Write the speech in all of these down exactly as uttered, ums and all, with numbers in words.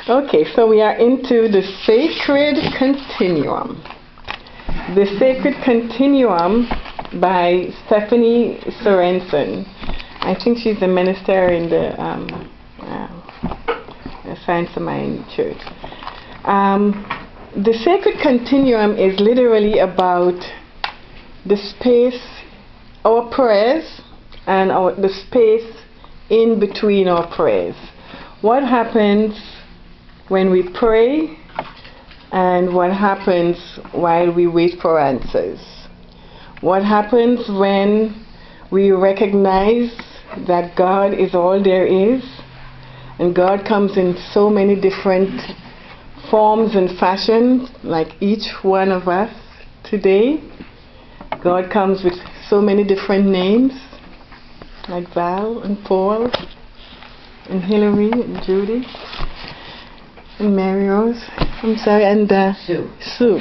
Okay, so we are into the Sacred Continuum. The Sacred Continuum by Stephanie Sorensen. I think she's a minister in the um, uh, Science of Mind Church. Um, the Sacred Continuum is literally about the space, our prayers, and our, the space in between our prayers. What happens when we pray, and what happens while we wait for answers? What happens when we recognize that God is all there is, and God comes in so many different forms and fashions, like each one of us today. God comes with so many different names, like Val and Paul and Hillary and Judy and Mary Rose, I'm sorry, and uh, Sue. Sue.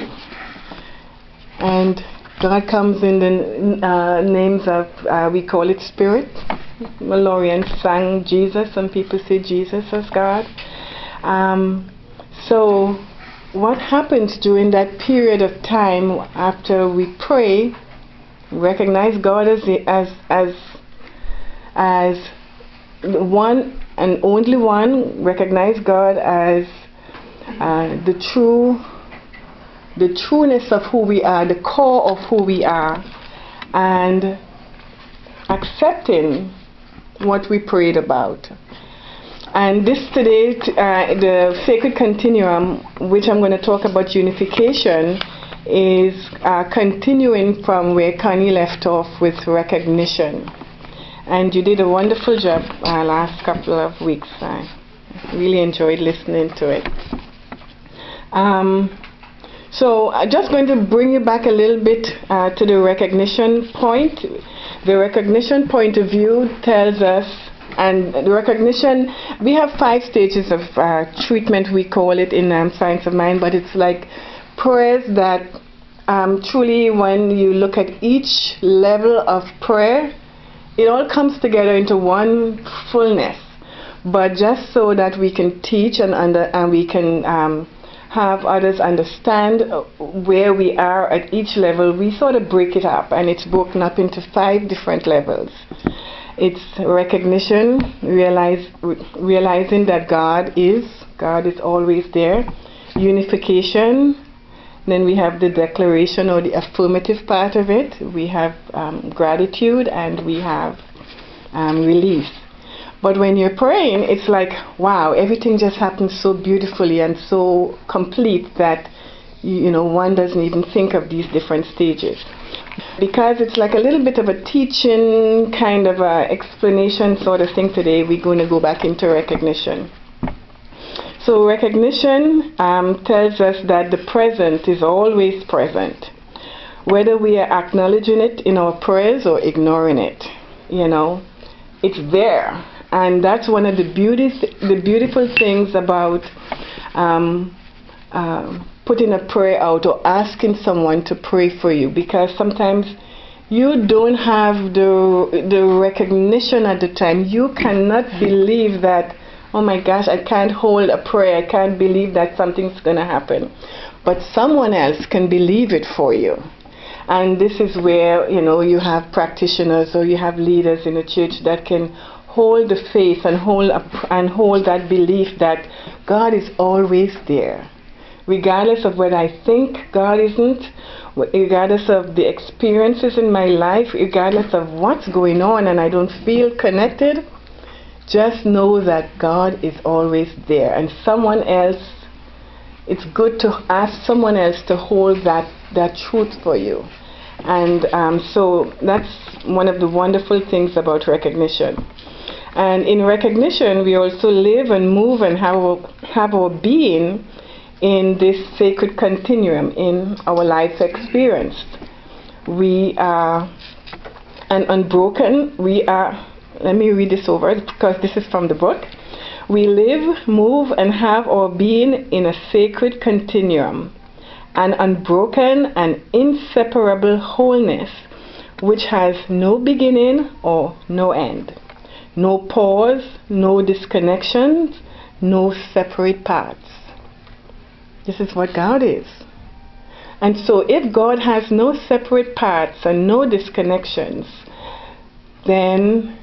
And God comes in the uh, names of, uh, we call it Spirit. Malorian sang Jesus, some people say Jesus as God. Um, so what happens during that period of time after we pray, recognize God as the, as as as the one and only one, recognize God as uh, the true the trueness of who we are, the core of who we are, and accepting what we prayed about. And this today, uh, the Sacred Continuum, which I'm going to talk about unification, is uh, continuing from where Connie left off with recognition. And you did a wonderful job uh, last couple of weeks. I really enjoyed listening to it. Um, so I'm just going to bring you back a little bit uh, to the recognition point. The recognition point of view tells us, and the recognition, we have five stages of uh, treatment, we call it in um, Science of Mind, but it's like prayers that um, truly, when you look at each level of prayer, it all comes together into one fullness. But just so that we can teach and, under, and we can um, have others understand where we are at each level, we sort of break it up, and it's broken up into five different levels. It's recognition, realize, realizing that God is, God is always there. Unification. Then we have the declaration or the affirmative part of it. We have um, gratitude, and we have um, release. But when you're praying, it's like, wow, everything just happens so beautifully and so complete that, you know, one doesn't even think of these different stages. Because it's like a little bit of a teaching kind of a explanation sort of thing today, we're going to go back into recognition. So recognition um, tells us that the present is always present, whether we are acknowledging it in our prayers or ignoring it. You know, it's there, and that's one of the beauty, the beautiful things about um, uh, putting a prayer out or asking someone to pray for you, because sometimes you don't have the the recognition at the time. You cannot believe that, oh my gosh, I can't hold a prayer. I can't believe that something's going to happen. But someone else can believe it for you. And this is where, you know, you have practitioners or you have leaders in the church that can hold the faith and hold a, and hold that belief that God is always there. Regardless of whether I think God isn't, regardless of the experiences in my life, regardless of what's going on and I don't feel connected, just know that God is always there. And someone else, it's good to ask someone else to hold that, that truth for you. And um, so that's one of the wonderful things about recognition. And in recognition, we also live and move and have our, have our being in this sacred continuum in our life experience. We are an unbroken, we are, let me read this over because this is from the book. We live, move, and have our being in a sacred continuum, an unbroken and inseparable wholeness which has no beginning or no end, no pause, no disconnections, no separate parts. This is what God is. And so if God has no separate parts and no disconnections, then,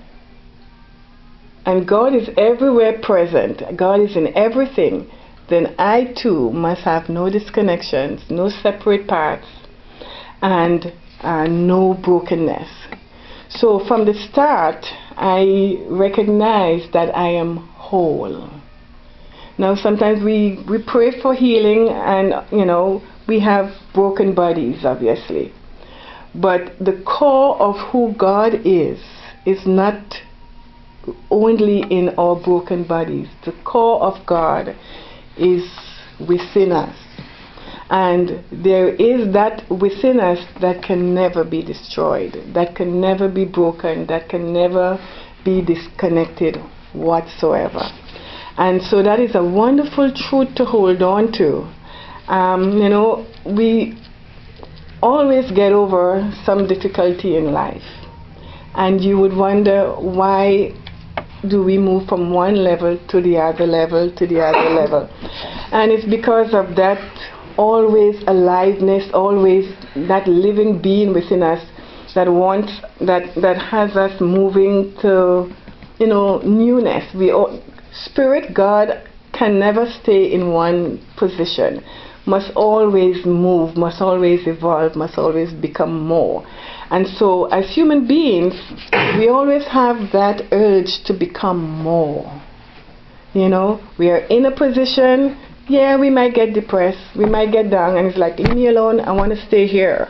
and God is everywhere present, God is in everything, then I too must have no disconnections, no separate parts, and uh, no brokenness. So from the start, I recognize that I am whole. Now sometimes we, we pray for healing, and you know, we have broken bodies, obviously. But the core of who God is, is not only in our broken bodies. The core of God is within us. And there is that within us that can never be destroyed, that can never be broken, that can never be disconnected whatsoever. And so that is a wonderful truth to hold on to. Um, you know, we always get over some difficulty in life. And you would wonder, why do we move from one level to the other level to the other level? And it's because of that always aliveness, always that living being within us that wants, that, that has us moving to, you know, newness. We all, Spirit God can never stay in one position, must always move, must always evolve, must always become more. And so as human beings, we always have that urge to become more. You know, we are in a position, yeah, we might get depressed, we might get down, and it's like, leave me alone, I want to stay here.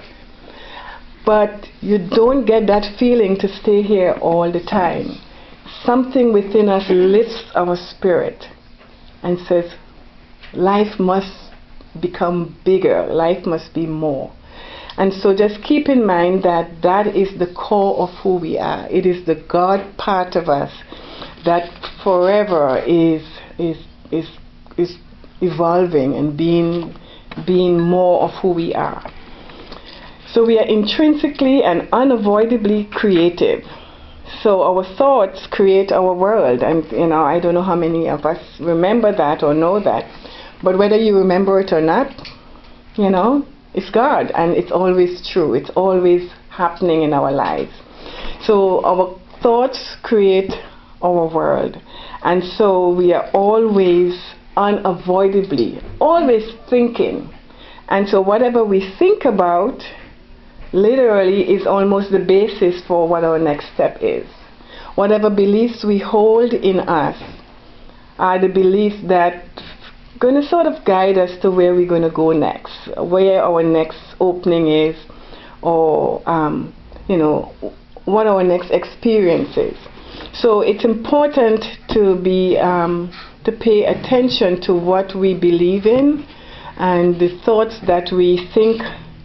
But you don't get that feeling to stay here all the time. Something within us lifts our spirit and says, life must become bigger, life must be more. And so just keep in mind that that is the core of who we are. It is the God part of us that forever is is is is evolving and being being more of who we are. So we are intrinsically and unavoidably creative. So our thoughts create our world, and you know, I don't know how many of us remember that or know that, but whether you remember it or not, you know, it's God, and it's always true. It's always happening in our lives. So our thoughts create our world, and so we are always unavoidably, always thinking. And so whatever we think about literally is almost the basis for what our next step is. Whatever beliefs we hold in us are the beliefs that going to sort of guide us to where we're going to go next, where our next opening is, or um, you know, what our next experience is. So it's important to be um, to pay attention to what we believe in and the thoughts that we think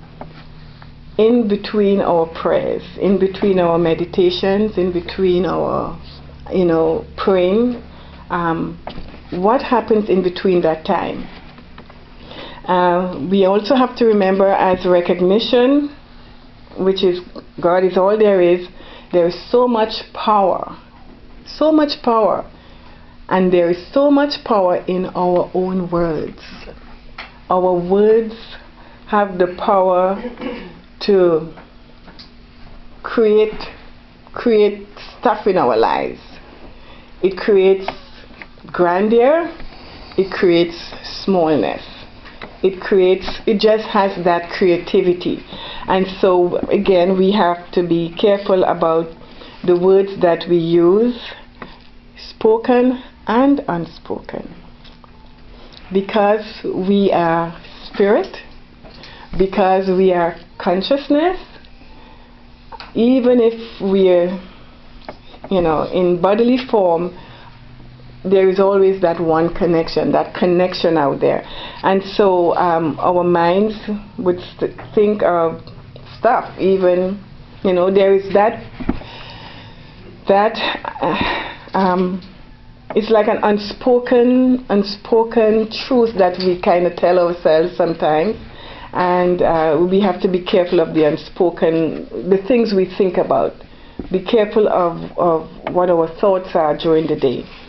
in between our prayers, in between our meditations, in between our, you know, praying. Um, what happens in between that time? Uh, we also have to remember, as recognition, which is God is all there is, there is so much power, so much power, and there is so much power in our own words. Our words have the power to create create stuff in our lives. It creates grandeur, it creates smallness, it creates, it just has that creativity. And so again, we have to be careful about the words that we use, spoken and unspoken, because we are spirit, because we are consciousness. Even if we're, you know, in bodily form, there is always that one connection, that connection out there. And so um, our minds would st- think of stuff, even, you know, there is that, that uh, um, it's like an unspoken, unspoken truth that we kind of tell ourselves sometimes. And uh, we have to be careful of the unspoken, the things we think about. Be careful of, of what our thoughts are during the day.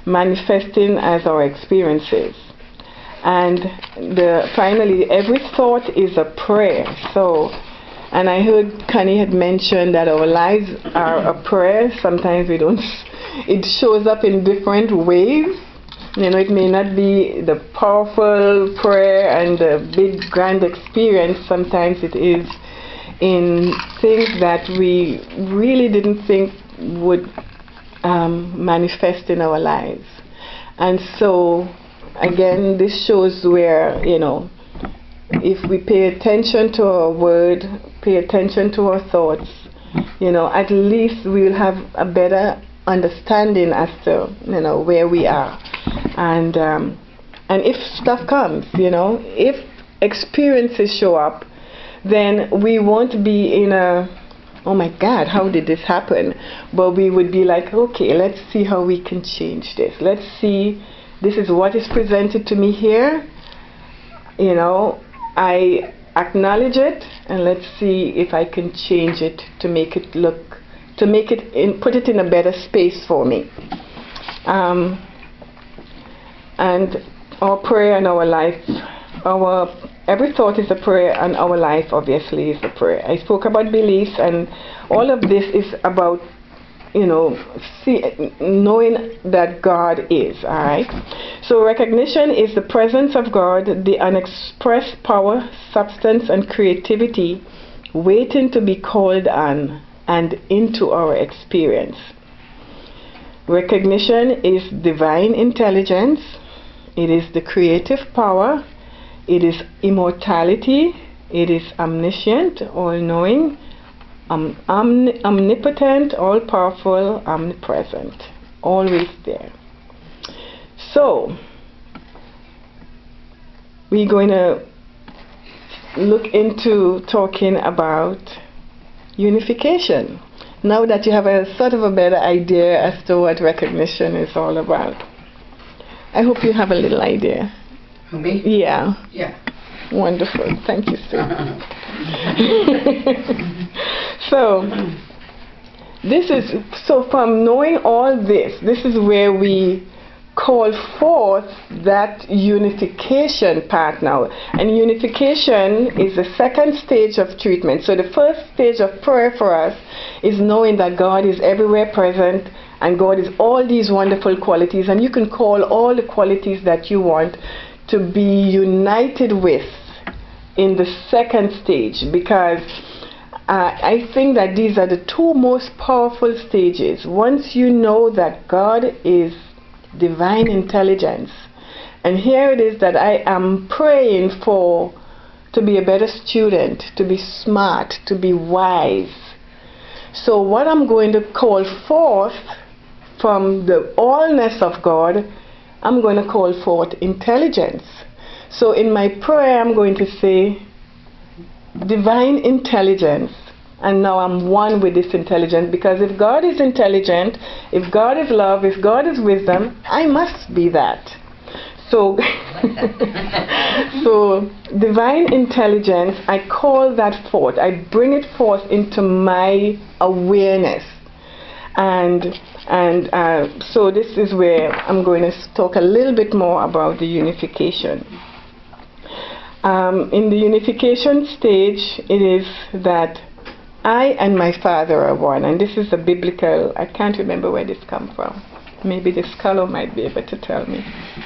manifesting as our experiences. And the, finally, every thought is a prayer. So, and I heard Connie had mentioned that our lives are a prayer. Sometimes we don't, it shows up in different ways. You know, it may not be the powerful prayer and the big grand experience. Sometimes it is in things that we really didn't think would um, manifest in our lives. And so, again, this shows where, you know, if we pay attention to our word, pay attention to our thoughts, you know, at least we'll have a better understanding as to, you know, where we are. And um, and if stuff comes, you know, if experiences show up, then we won't be in a, oh my God, how did this happen? But we would be like, okay, let's see how we can change this. Let's see, this is what is presented to me here. You know, I acknowledge it, and let's see if I can change it to make it look, to make it, in, put it in a better space for me. Um, and our prayer and our life, our every thought is a prayer, and our life obviously is a prayer. I spoke about beliefs, and all of this is about, you know, see, knowing that God is, all right? So recognition is the presence of God, the unexpressed power, substance, and creativity waiting to be called on and into our experience. Recognition is divine intelligence. It is the creative power. It is immortality. It is omniscient, all-knowing, um, omni omnipotent, all-powerful, omnipresent, always there. So, we're going to look into talking about unification. Now that you have a sort of a better idea as to what recognition is all about. I hope you have a little idea. Me? Yeah. Yeah. Wonderful. Thank you, sir. So, this is, so from knowing all this, this is where we call forth that unification part now. And unification is the second stage of treatment. So the first stage of prayer for us is knowing that God is everywhere present, and God is all these wonderful qualities, and you can call all the qualities that you want to be united with in the second stage, because uh, I think that these are the two most powerful stages. Once you know that God is divine intelligence, and here it is that I am praying for to be a better student, to be smart, to be wise. So what I'm going to call forth from the allness of God, I'm going to call forth intelligence. So in my prayer, I'm going to say, divine intelligence. And now I'm one with this intelligence, because if God is intelligent, if God is love, if God is wisdom, I must be that. So, so divine intelligence, I call that forth. I bring it forth into my awareness. And and uh, so this is where I'm going to talk a little bit more about the unification. Um, in the unification stage, it is that I and my Father are one. And this is a biblical, I can't remember where this comes from. Maybe the scholar might be able to tell me.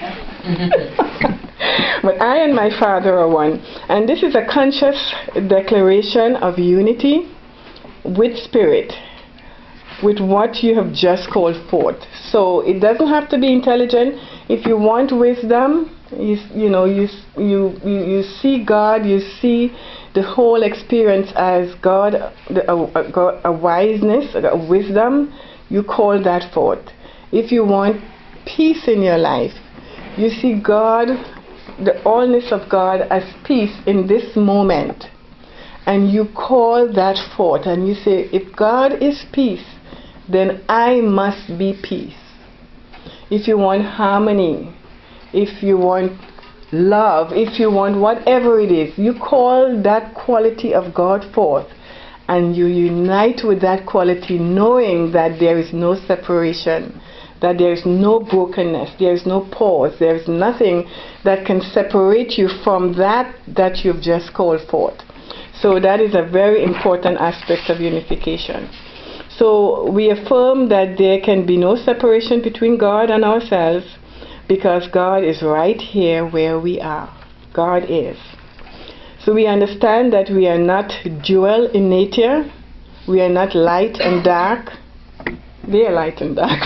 But I and my Father are one. And this is a conscious declaration of unity with spirit, with what you have just called forth. So it doesn't have to be intelligent. If you want wisdom, you, you know, you, you, you see God, you see the whole experience as God, the, a, a, a wiseness, a wisdom, you call that forth. If you want peace in your life, you see God, the allness of God as peace in this moment, and you call that forth, and you say, if God is peace, then I must be peace. If you want harmony, if you want love, if you want whatever it is, you call that quality of God forth, and you unite with that quality, knowing that there is no separation, that there is no brokenness, there is no pause, there is nothing that can separate you from that that you've just called forth. So that is a very important aspect of unification. So we affirm that there can be no separation between God and ourselves, because God is right here where we are. God is. So we understand that we are not dual in nature. We are not light and dark. They are light and dark.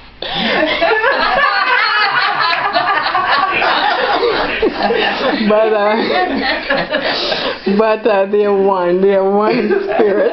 but uh, but uh, they are one. They are one in spirit.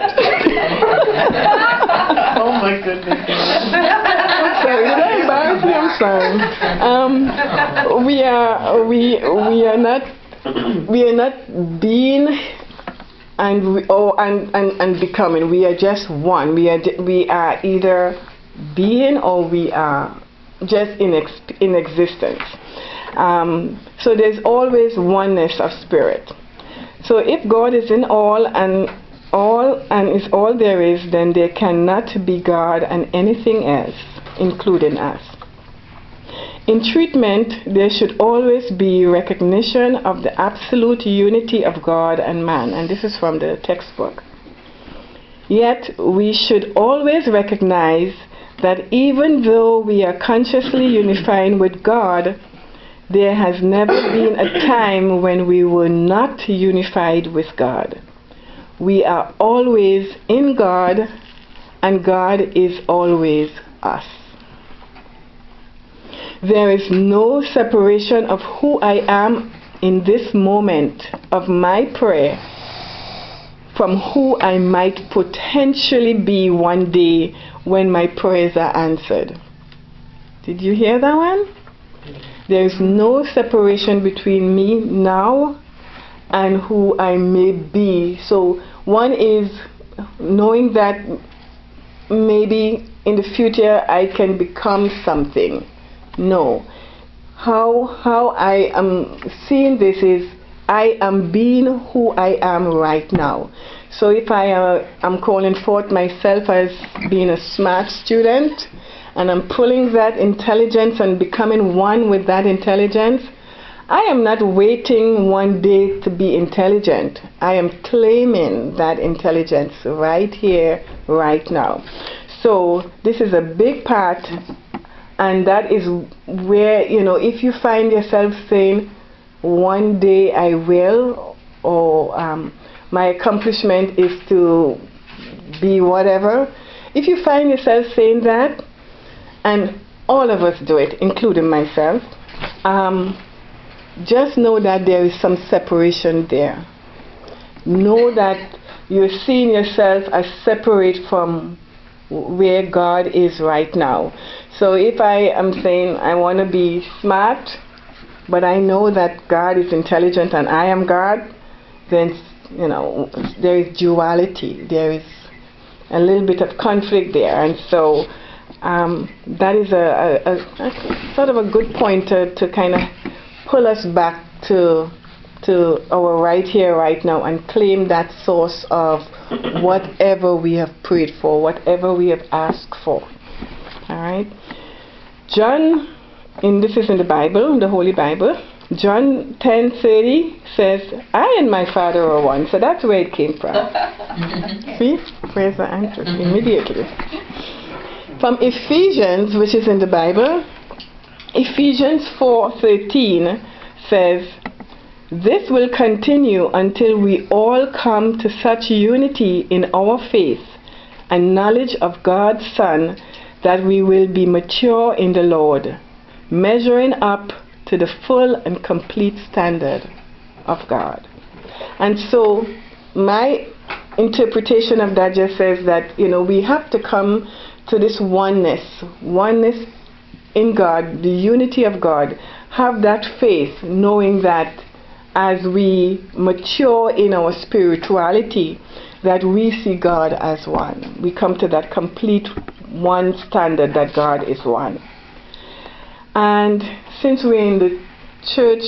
Oh my goodness. Sorry, did I embarrass you? I'm sorry. Um, we are we we are not we are not being and we, oh and, and and becoming. We are just one. We are we are either being or we are just in ex, in existence. Um, so there's always oneness of spirit. So if God is in all and all and is all there is, then there cannot be God and anything else, including us. In treatment, there should always be recognition of the absolute unity of God and man, and this is from the textbook. Yet we should always recognize that even though we are consciously unifying with God, there has never been a time when we were not unified with God. We are always in God, and God is always us. There is no separation of who I am in this moment of my prayer from who I might potentially be one day when my prayers are answered. Did you hear that one? There is no separation between me now and who I may be. So one is knowing that maybe in the future I can become something. No. How how I am seeing this is I am being who I am right now. So if I uh, am calling forth myself as being a smart student, and I'm pulling that intelligence and becoming one with that intelligence, I am not waiting one day to be intelligent. I am claiming that intelligence right here, right now. So this is a big part, and that is where, you know, if you find yourself saying, one day I will, or um, my accomplishment is to be whatever, if you find yourself saying that, and all of us do it, including myself, um, just know that there is some separation there. Know that you're seeing yourself as separate from where God is right now. So if I am saying I want to be smart, but I know that God is intelligent and I am God, then, you know, there is duality. There is a little bit of conflict there. And so um, that is a, a, a sort of a good point to, to kind of pull us back to to our right here, right now, and claim that source of whatever we have prayed for, whatever we have asked for. All right. John, and this is in the Bible, the Holy Bible, John ten thirty says, I and my Father are one. So that's where it came from. See? Praise the answer immediately. From Ephesians, which is in the Bible, Ephesians four thirteen says, this will continue until we all come to such unity in our faith and knowledge of God's Son that we will be mature in the Lord, measuring up to the full and complete standard of God. And so my interpretation of that just says that, you know, we have to come to this oneness, oneness in God, the unity of God, have that faith, knowing that as we mature in our spirituality, that we see God as one. We come to that complete one standard that God is one. And since we're in the church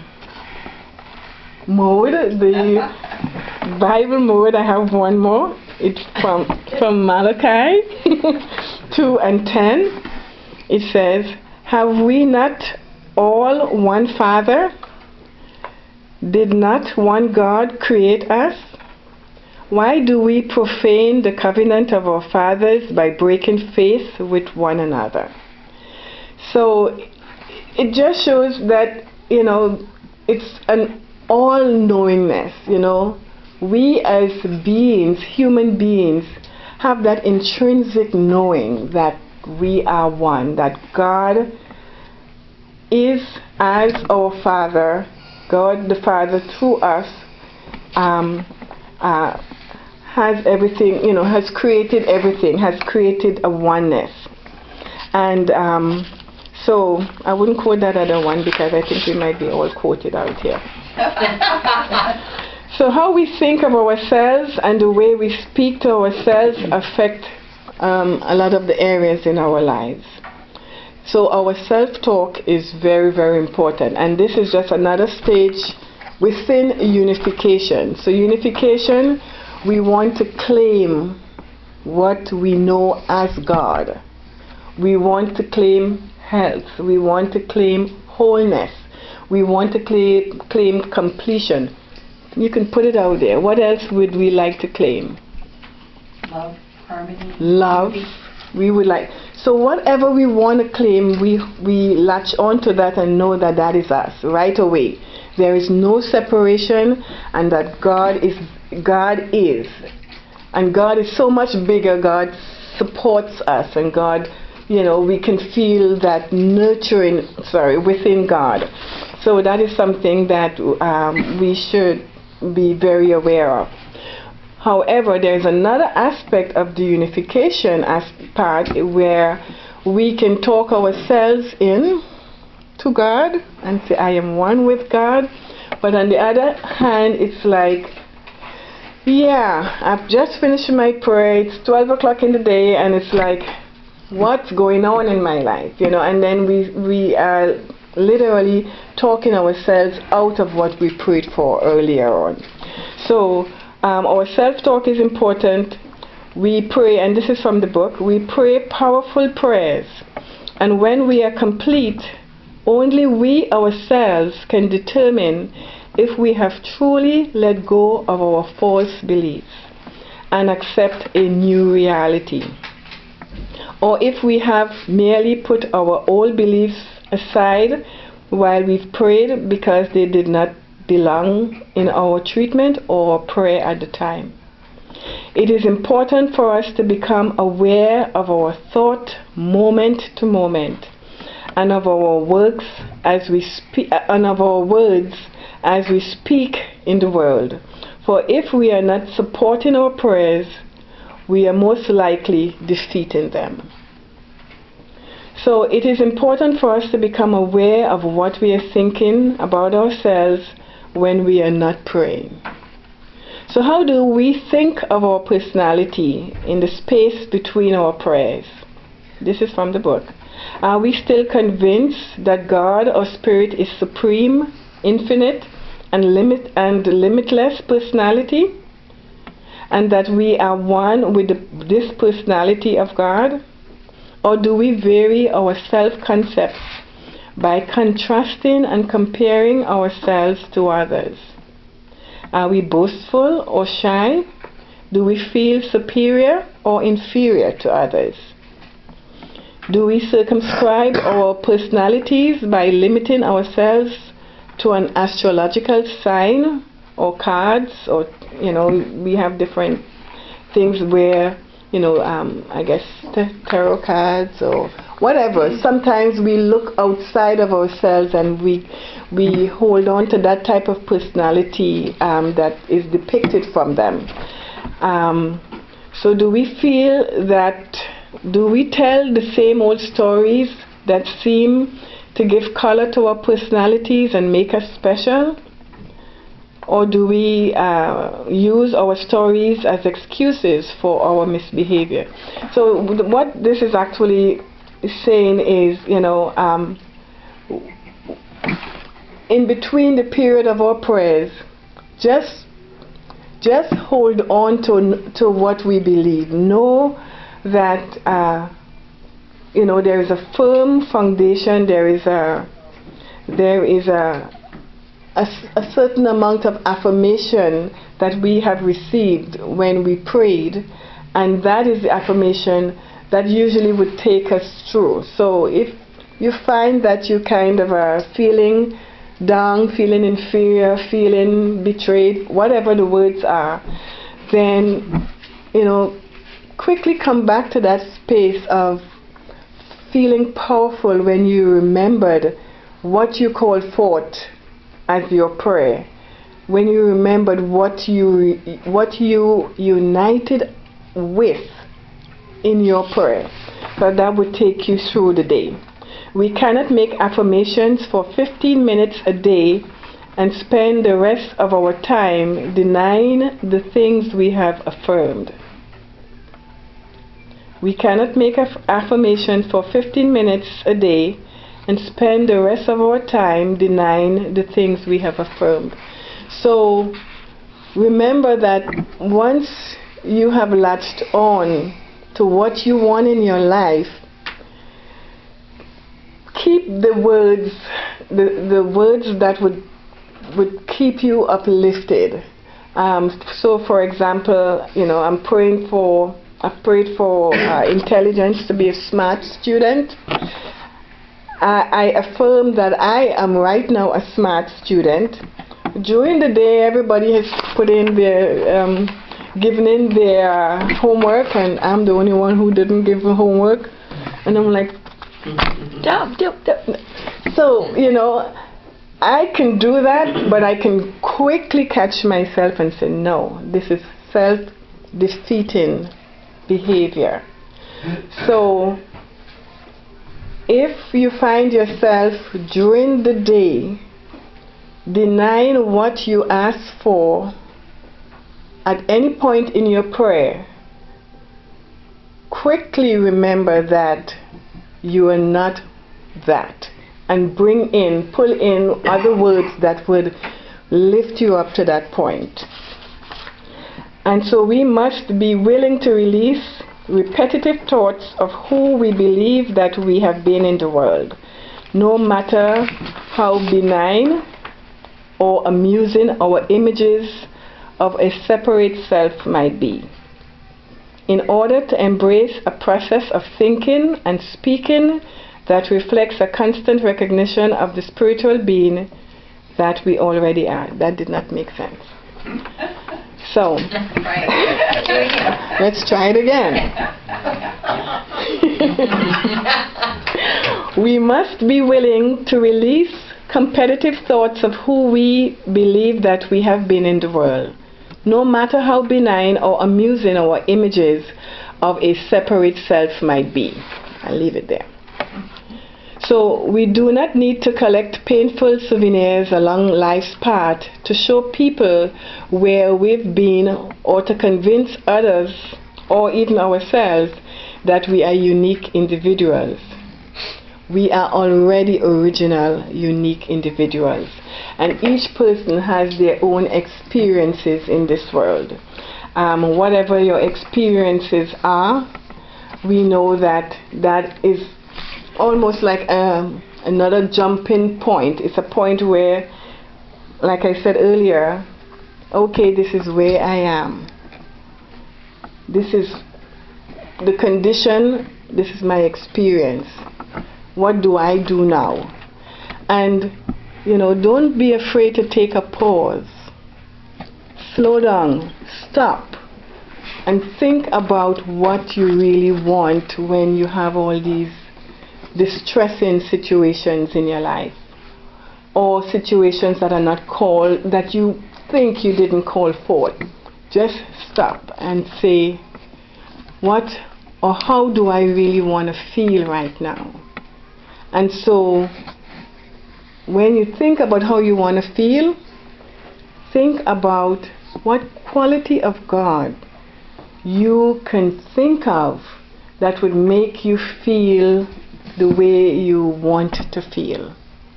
mode, the Bible mode, I have one more. It's from, from Malachi two and ten. it says, "Have we not all one Father? Did not one God create us? Why do we profane the covenant of our fathers by breaking faith with one another?" So it just shows that, you know, it's an all-knowingness, you know. We as beings, human beings, have that intrinsic knowing that we are one, that God is as our Father, God the Father through us, um, uh, has everything, you know, has created everything, has created a oneness. And um, so I wouldn't quote that other one because I think we might be all quoted out here. So how we think of ourselves and the way we speak to ourselves affect um, a lot of the areas in our lives. So our self-talk is very, very important. And this is just another stage within unification. So unification, we want to claim what we know as God. We want to claim health. We want to claim wholeness. We want to claim, claim completion. You can put it out there. What else would we like to claim? Love, harmony. Love. We would like. So whatever we want to claim, we we latch onto that and know that that is us right away. There is no separation, and that God is God is, and God is so much bigger. God supports us, and God, you know, we can feel that nurturing, sorry, within God. So that is something that um, we should be very aware of. However, there is another aspect of the unification as part where we can talk ourselves in to God and say, I am one with God. But on the other hand, it's like, yeah, I've just finished my prayer. It's twelve o'clock in the day, and it's like, what's going on in my life? You know, and then we, we are literally talking ourselves out of what we prayed for earlier on. So um, our self-talk is important. We pray, and this is from the book, we pray powerful prayers. And when we are complete, only we ourselves can determine if we have truly let go of our false beliefs and accept a new reality, or if we have merely put our old beliefs aside while we've prayed because they did not belong in our treatment or prayer at the time. It is important for us to become aware of our thought moment to moment, and of our works as we speak, and of our words as we speak in the world. For if we are not supporting our prayers, we are most likely defeating them. So it is important for us to become aware of what we are thinking about ourselves when we are not praying. So how do we think of our personality in the space between our prayers? This is from the book. Are we still convinced that God or Spirit is supreme, infinite, and limit and limitless personality, and that we are one with the, this personality of God? Or do we vary our self-concepts by contrasting and comparing ourselves to others? Are we boastful or shy? Do we feel superior or inferior to others? Do we circumscribe our personalities by limiting ourselves to an astrological sign or cards, or, you know, we have different things where, you know, um, I guess tarot cards or whatever. Sometimes we look outside of ourselves and we we hold on to that type of personality um, that is depicted from them. Um, so do we feel that, do we tell the same old stories that seem to give color to our personalities and make us special? Or do we uh, use our stories as excuses for our misbehavior? So what this is actually saying is, you know, um, in between the period of our prayers, just just hold on to to what we believe. Know that uh, you know, there is a firm foundation, there is a, there is a, a, a certain amount of affirmation that we have received when we prayed, and that is the affirmation that usually would take us through. So if you find that you kind of are feeling down, feeling inferior, feeling betrayed, whatever the words are, then, you know, quickly come back to that space of feeling powerful when you remembered what you called forth as your prayer, when you remembered what you what you united with in your prayer. So that would take you through the day. We cannot make affirmations for fifteen minutes a day and spend the rest of our time denying the things we have affirmed. We cannot make an affirmation for fifteen minutes a day and spend the rest of our time denying the things we have affirmed. So remember that once you have latched on to what you want in your life, keep the words, the, the words that would would keep you uplifted. Um, so, for example, you know, I'm praying for, I've prayed for uh, intelligence, to be a smart student. I, I affirm that I am right now a smart student. During the day, everybody has put in their, um, given in their homework, and I'm the only one who didn't give the homework. And I'm like, Dub, dub, dub. So, you know, I can do that, but I can quickly catch myself and say, no, this is self-defeating behavior. So, if you find yourself during the day denying what you ask for at any point in your prayer, quickly remember that you are not that, and bring in, pull in other words that would lift you up to that point. And so we must be willing to release repetitive thoughts of who we believe that we have been in the world, no matter how benign or amusing our images of a separate self might be. In order to embrace a process of thinking and speaking that reflects a constant recognition of the spiritual being that we already are. That did not make sense. So, let's try it again. We must be willing to release competitive thoughts of who we believe that we have been in the world, no matter how benign or amusing our images of a separate self might be. I'll leave it there. So we do not need to collect painful souvenirs along life's path to show people where we've been, or to convince others or even ourselves that we are unique individuals. We are already original, unique individuals, and each person has their own experiences in this world. Um, whatever your experiences are, we know that that is almost like um, another jumping point. It's a point where, like I said earlier, okay, this is where I am. This is the condition, this is my experience. What do I do now? And, you know, don't be afraid to take a pause. Slow down, stop, and think about what you really want when you have all these distressing situations in your life, or situations that are not called, that you think you didn't call forth. Just stop and say, what or how do I really want to feel right now? And so when you think about how you want to feel, think about what quality of God you can think of that would make you feel the way you want to feel.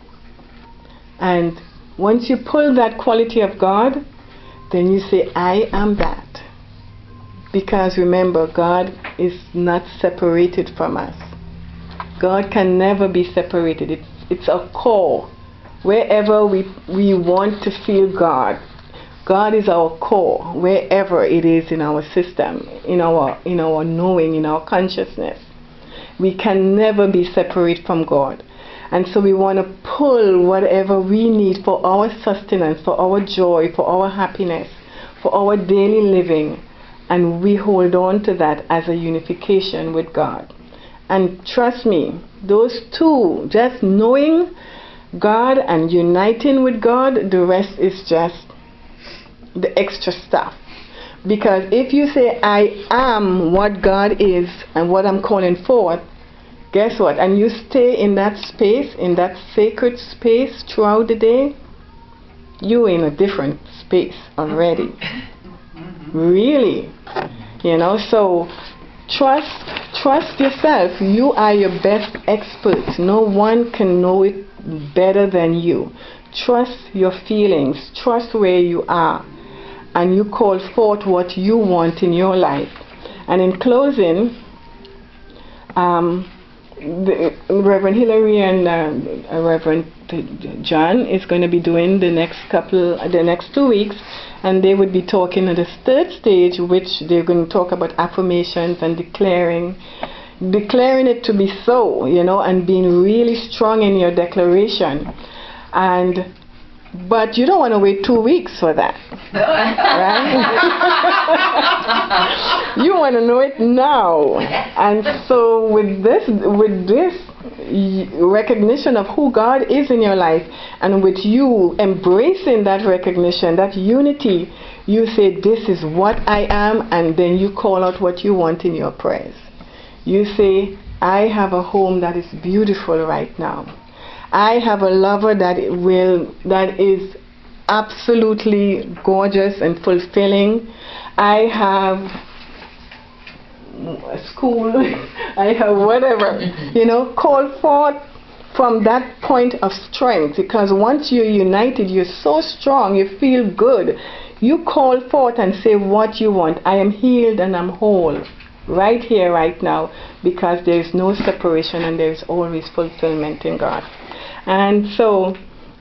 And once you pull that quality of God, then you say, I am that. Because remember, God is not separated from us. God can never be separated. It's, it's a core. Wherever we, we want to feel God, God is our core, wherever it is in our system, in our, in our knowing, in our consciousness. We can never be separate from God. And so we want to pull whatever we need for our sustenance, for our joy, for our happiness, for our daily living, and we hold on to that as a unification with God. And trust me, those two, just knowing God and uniting with God, the rest is just the extra stuff. Because if you say, I am what God is and what I'm calling forth, guess what? And you stay in that space, in that sacred space throughout the day, you're in a different space already. Really. You know, so trust trust yourself. You are your best expert. No one can know it better than you. Trust your feelings. Trust where you are. And you call forth what you want in your life. And in closing, um, the, Reverend Hillary and uh, Reverend John is going to be doing the next couple, the next two weeks, and they would be talking at the third stage, which they're going to talk about affirmations and declaring, declaring it to be so, you know, and being really strong in your declaration. And but you don't want to wait two weeks for that, right? You want to know it now. And so with this, with this recognition of who God is in your life, and with you embracing that recognition, that unity, you say, this is what I am, and then you call out what you want in your prayers. You say, I have a home that is beautiful right now. I have a lover that will that is absolutely gorgeous and fulfilling. I have a school. I have whatever. You know, call forth from that point of strength, because once you're united, you're so strong, you feel good. You call forth and say what you want. I am healed and I'm whole right here, right now, because there is no separation and there is always fulfillment in God. And so,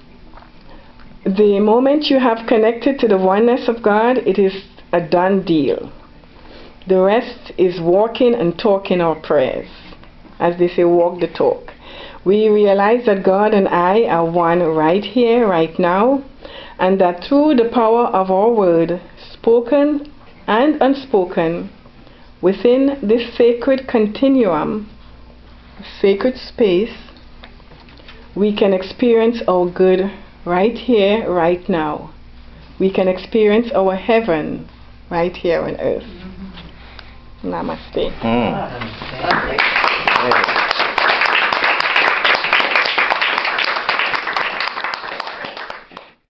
the moment you have connected to the oneness of God, it is a done deal. The rest is walking and talking our prayers. As they say, walk the talk. We realize that God and I are one right here, right now, and that through the power of our word, spoken and unspoken, within this sacred continuum, sacred space, we can experience our good right here, right now. We can experience our heaven right here on earth. Namaste. Mm.